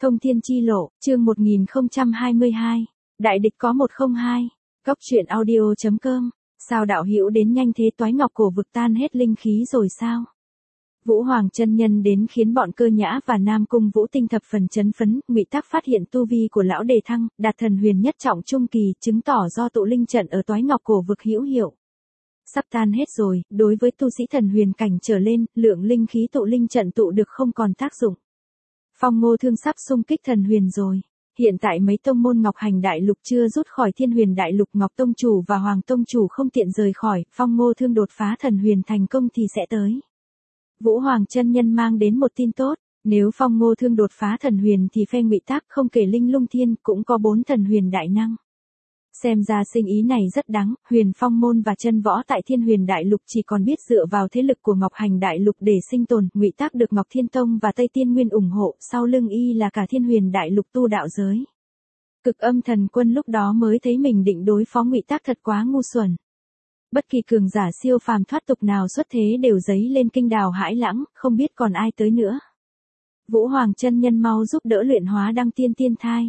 Thông thiên chi lộ, chương 1022. Đại địch có 102. Góc truyện audio.com. Sao đạo hữu đến nhanh thế, toái ngọc cổ vực tan hết linh khí rồi sao? Vũ Hoàng chân nhân đến khiến bọn Cơ Nhã và Nam Cung Vũ Tinh thập phần chấn phấn. Ngụy Tắc phát hiện tu vi của lão đề thăng, đạt thần huyền nhất trọng trung kỳ, chứng tỏ do tụ linh trận ở toái ngọc cổ vực hữu hiệu. Sắp tan hết rồi, đối với tu sĩ thần huyền cảnh trở lên, lượng linh khí tụ linh trận tụ được không còn tác dụng. Phong Ngô Thương sắp xung kích thần huyền rồi. Hiện tại mấy tông môn Ngọc Hành Đại Lục chưa rút khỏi Thiên Huyền Đại Lục, Ngọc Tông Chủ và Hoàng Tông Chủ không tiện rời khỏi, Phong Ngô Thương đột phá thần huyền thành công thì sẽ tới. Vũ Hoàng chân nhân mang đến một tin tốt, nếu Phong Ngô Thương đột phá thần huyền thì phe Ngụy Tắc không kể Linh Lung Thiên cũng có 4 thần huyền đại năng. Xem ra sinh ý này rất đáng, Huyền Phong môn và chân võ tại Thiên Huyền Đại Lục chỉ còn biết dựa vào thế lực của Ngọc Hành Đại Lục để sinh tồn. Ngụy Tắc được Ngọc Thiên Tông và Tây Tiên Nguyên ủng hộ, sau lưng y là cả Thiên Huyền Đại Lục tu đạo giới. Cực Âm Thần Quân lúc đó mới thấy mình định đối phó Ngụy Tắc thật quá ngu xuẩn. Bất kỳ cường giả siêu phàm thoát tục nào xuất thế đều giấy lên kinh đào hãi lãng, không biết còn ai tới nữa. Vũ Hoàng chân nhân mau giúp đỡ luyện hóa đăng tiên tiên thai.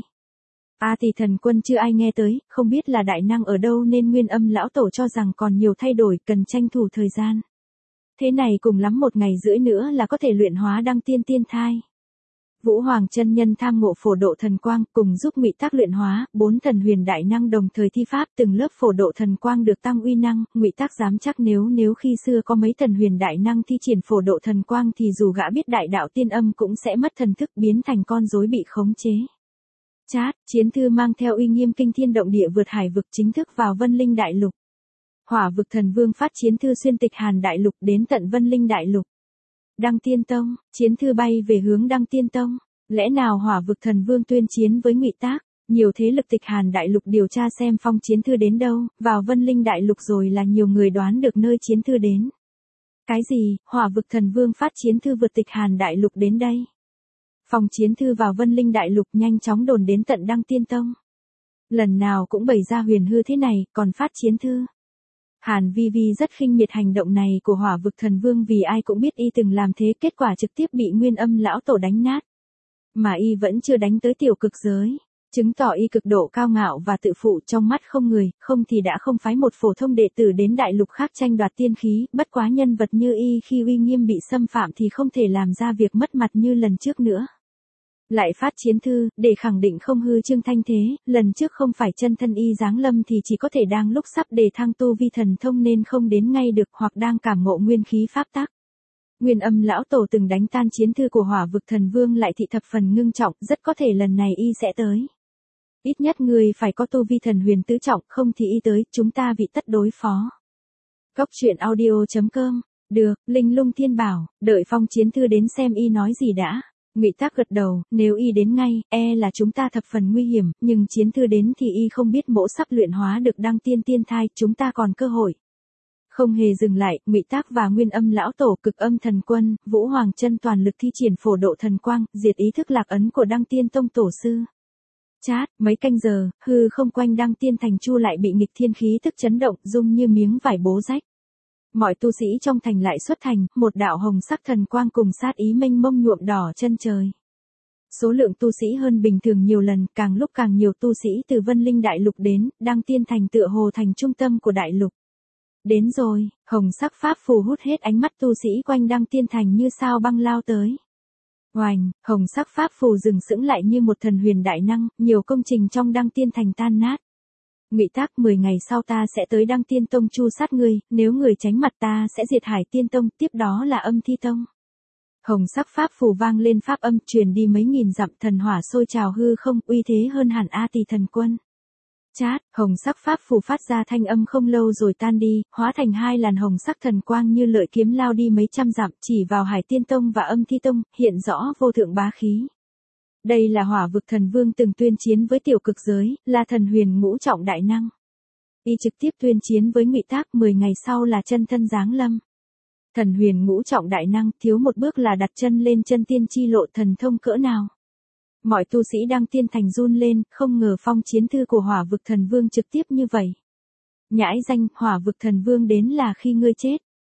Tỷ Thần Quân chưa ai nghe tới, không biết là đại năng ở đâu nên Nguyên Âm lão tổ cho rằng còn nhiều thay đổi, cần tranh thủ thời gian. Thế này cùng lắm 1 ngày rưỡi nữa là có thể luyện hóa đăng tiên tiên thai. Vũ Hoàng chân nhân tham ngộ phổ độ thần quang, cùng giúp Ngụy Tắc luyện hóa, 4 thần huyền đại năng đồng thời thi pháp, từng lớp phổ độ thần quang được tăng uy năng. Ngụy Tắc dám chắc nếu khi xưa có mấy thần huyền đại năng thi triển phổ độ thần quang thì dù gã biết đại đạo tiên âm cũng sẽ mất thần thức, biến thành con rối bị khống chế. Chat, chiến thư mang theo uy nghiêm kinh thiên động địa vượt hải vực chính thức vào Vân Linh Đại Lục. Hỏa vực thần vương phát chiến thư xuyên tịch Hàn Đại Lục đến tận Vân Linh Đại Lục. Đăng Tiên Tông, chiến thư bay về hướng Đăng Tiên Tông. Lẽ nào Hỏa vực thần vương tuyên chiến với Ngụy Tắc? Nhiều thế lực tịch Hàn Đại Lục điều tra xem phong chiến thư đến đâu, vào Vân Linh Đại Lục rồi là nhiều người đoán được nơi chiến thư đến. Cái gì, Hỏa vực thần vương phát chiến thư vượt tịch Hàn Đại Lục đến đây? Phong chiến thư vào Vân Linh Đại Lục nhanh chóng đồn đến tận Đăng Tiên Tông. Lần nào cũng bày ra huyền hư thế này, còn phát chiến thư. Hàn Vi Vi rất khinh miệt hành động này của Hỏa vực thần vương vì ai cũng biết y từng làm thế, kết quả trực tiếp bị Nguyên Âm lão tổ đánh nát. Mà y vẫn chưa đánh tới tiểu cực giới, chứng tỏ y cực độ cao ngạo và tự phụ trong mắt không người, không thì đã không phái một phổ thông đệ tử đến đại lục khác tranh đoạt tiên khí, bất quá nhân vật như y khi uy nghiêm bị xâm phạm thì không thể làm ra việc mất mặt như lần trước nữa. Lại phát chiến thư, để khẳng định không hư trương thanh thế, lần trước không phải chân thân y giáng lâm thì chỉ có thể đang lúc sắp đề thăng tu vi thần thông nên không đến ngay được, hoặc đang cảm ngộ nguyên khí pháp tắc. Nguyên Âm lão tổ từng đánh tan chiến thư của Hỏa vực thần vương lại thị thập phần ngưng trọng, rất có thể lần này y sẽ tới. Ít nhất người phải có tu vi thần huyền tứ trọng, không thì y tới, chúng ta vị tất đối phó. Góc truyện audio.com. Được, Linh Lung Thiên bảo, đợi phong chiến thư đến xem y nói gì đã. Ngụy Tắc gật đầu, nếu y đến ngay, là chúng ta thập phần nguy hiểm, nhưng chiến thư đến thì y không biết mỗ sắp luyện hóa được đăng tiên tiên thai, chúng ta còn cơ hội. Không hề dừng lại, Ngụy Tắc và Nguyên Âm lão tổ, Cực Âm thần quân, Vũ Hoàng chân toàn lực thi triển phổ độ thần quang, diệt ý thức lạc ấn của Đăng Tiên Tông tổ sư. Chát, mấy canh giờ, hư không quanh Đăng Tiên thành chu lại bị nghịch thiên khí tức chấn động, rung như miếng vải bố rách. Mọi tu sĩ trong thành lại xuất thành, một đạo hồng sắc thần quang cùng sát ý mênh mông nhuộm đỏ chân trời. Số lượng tu sĩ hơn bình thường nhiều lần, càng lúc càng nhiều tu sĩ từ Vân Linh Đại Lục đến, Đăng Tiên thành tựa hồ thành trung tâm của đại lục. Đến rồi, hồng sắc pháp phù hút hết ánh mắt tu sĩ quanh Đăng Tiên thành như sao băng lao tới. Oành, hồng sắc pháp phù dừng sững lại như một thần huyền đại năng, nhiều công trình trong Đăng Tiên thành tan nát. Ngụy Tắc, 10 ngày sau ta sẽ tới Đăng Tiên Tông chu sát ngươi, nếu người tránh mặt ta sẽ diệt Hải Tiên Tông, tiếp đó là Âm Thi Tông. Hồng sắc pháp phù vang lên pháp âm, truyền đi mấy nghìn dặm, thần hỏa sôi trào hư không, uy thế hơn hẳn Tỷ Thần Quân. Chát, hồng sắc pháp phù phát ra thanh âm không lâu rồi tan đi, hóa thành 2 làn hồng sắc thần quang như lợi kiếm lao đi mấy trăm dặm, chỉ vào Hải Tiên Tông và Âm Thi Tông, hiện rõ vô thượng bá khí. Đây là Hỏa vực thần vương từng tuyên chiến với tiểu cực giới, là thần huyền ngũ trọng đại năng. Y trực tiếp tuyên chiến với Ngụy Tắc, 10 ngày sau là chân thân giáng lâm. Thần huyền ngũ trọng đại năng, thiếu một bước là đặt chân lên chân tiên chi lộ, thần thông cỡ nào. Mọi tu sĩ Đăng Tiên thành run lên, không ngờ phong chiến thư của Hỏa vực thần vương trực tiếp như vậy. Nhãi danh, Hỏa vực thần vương đến là khi ngươi chết.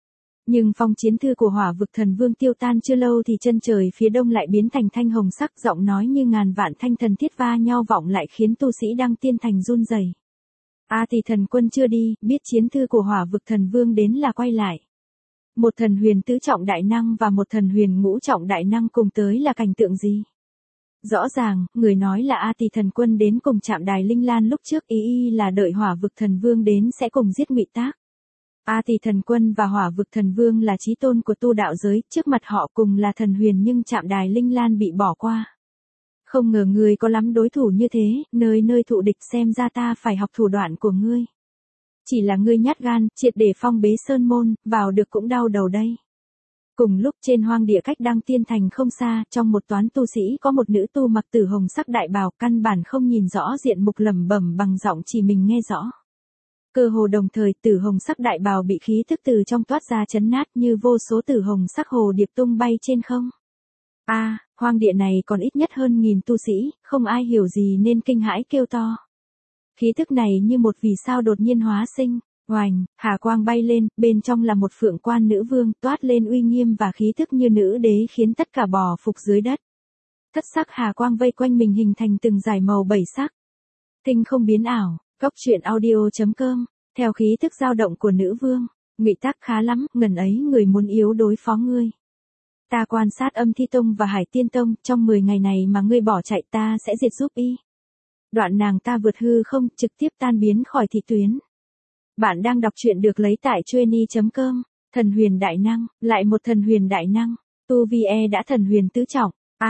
Nhưng phong chiến thư của Hỏa Vực Thần Vương tiêu tan chưa lâu thì chân trời phía đông lại biến thành thanh hồng sắc, giọng nói như ngàn vạn thanh thần thiết va nhau vọng lại khiến tu sĩ Đăng Tiên Thành run rẩy. A Tỳ Thần Quân chưa đi, biết chiến thư của Hỏa Vực Thần Vương đến là quay lại. Một thần huyền tứ trọng đại năng và một thần huyền ngũ trọng đại năng cùng tới là cảnh tượng gì? Rõ ràng, người nói là A Tỳ Thần Quân đến cùng chạm đài Linh Lan lúc trước, ý là đợi Hỏa Vực Thần Vương đến sẽ cùng giết Ngụy Tác. A Tỳ Thần Quân và Hỏa Vực Thần Vương là chí tôn của tu đạo giới, trước mặt họ cùng là thần huyền nhưng chạm đài Linh Lan bị bỏ qua. Không ngờ ngươi có lắm đối thủ như thế, nơi nơi thụ địch, xem ra ta phải học thủ đoạn của ngươi. Chỉ là ngươi nhát gan, triệt để phong bế sơn môn, vào được cũng đau đầu đây. Cùng lúc trên hoang địa cách Đăng Tiên Thành không xa, trong một toán tu sĩ có một nữ tu mặc tử hồng sắc đại bào, căn bản không nhìn rõ diện mục, lẩm bẩm bằng giọng chỉ mình nghe rõ. Cơ hồ đồng thời, tử hồng sắc đại bào bị khí thức từ trong toát ra chấn nát như vô số tử hồng sắc hồ điệp tung bay trên không. Hoang địa này còn ít nhất hơn 1000 tu sĩ, không ai hiểu gì nên kinh hãi kêu to. Khí thức này như một vì sao đột nhiên hóa sinh, oành, hà quang bay lên, bên trong là một phượng quan nữ vương, toát lên uy nghiêm và khí thức như nữ đế khiến tất cả bò phục dưới đất. Thất sắc hà quang vây quanh mình hình thành từng dải màu 7 sắc. Tinh không biến ảo, Cốc Truyện Audio.com, theo khí thức dao động của nữ vương, Ngụy Tác khá lắm, ngần ấy người muốn yếu đối phó ngươi. Ta quan sát Âm Thi Tông và Hải Tiên Tông, trong 10 ngày này mà ngươi bỏ chạy ta sẽ diệt giúp y. Đoạn nàng ta vượt hư không, trực tiếp tan biến khỏi thị tuyến. Bạn đang đọc truyện được lấy tại Chueny.com, thần huyền đại năng, lại một thần huyền đại năng, tu vi đã thần huyền tứ trọng.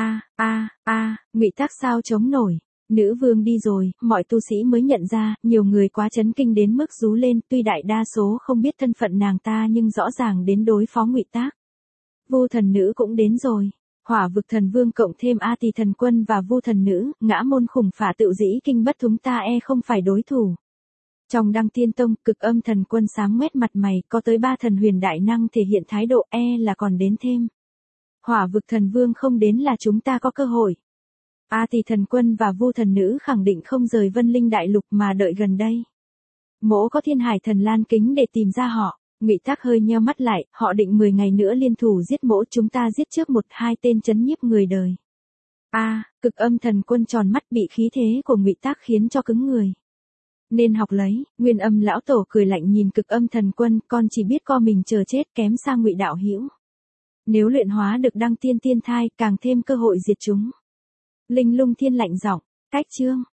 Ngụy Tác sao chống nổi. Nữ vương đi rồi, mọi tu sĩ mới nhận ra, nhiều người quá chấn kinh đến mức rú lên, tuy đại đa số không biết thân phận nàng ta nhưng rõ ràng đến đối phó Ngụy Tác. Vu thần nữ cũng đến rồi. Hỏa Vực Thần Vương cộng thêm A Tỳ Thần Quân và Vu thần nữ, ngã môn khủng phả tự dĩ kinh bất thúng ta không phải đối thủ. Trong Đăng Tiên Tông, Cực Âm Thần Quân sáng ngoét mặt mày, có tới 3 thần huyền đại năng thể hiện thái độ, là còn đến thêm. Hỏa Vực Thần Vương không đến là chúng ta có cơ hội. A Tỳ Thần Quân và Vu thần nữ khẳng định không rời Vân Linh Đại Lục mà đợi gần đây. Mỗ có Thiên Hải Thần Lan kính để tìm ra họ. Ngụy Tác hơi nheo mắt lại, họ định 10 ngày nữa liên thủ giết mỗ, chúng ta giết trước 1-2 tên trấn nhiếp người đời. Cực Âm Thần Quân tròn mắt, bị khí thế của Ngụy Tác khiến cho cứng người. Nên học lấy. Nguyên Âm lão tổ cười lạnh nhìn Cực Âm Thần Quân, con chỉ biết co mình chờ chết, kém xa Ngụy đạo hữu. Nếu luyện hóa được Đăng Tiên Tiên Thai, càng thêm cơ hội diệt chúng. Linh Lung Thiên lạnh giọng, cách chương.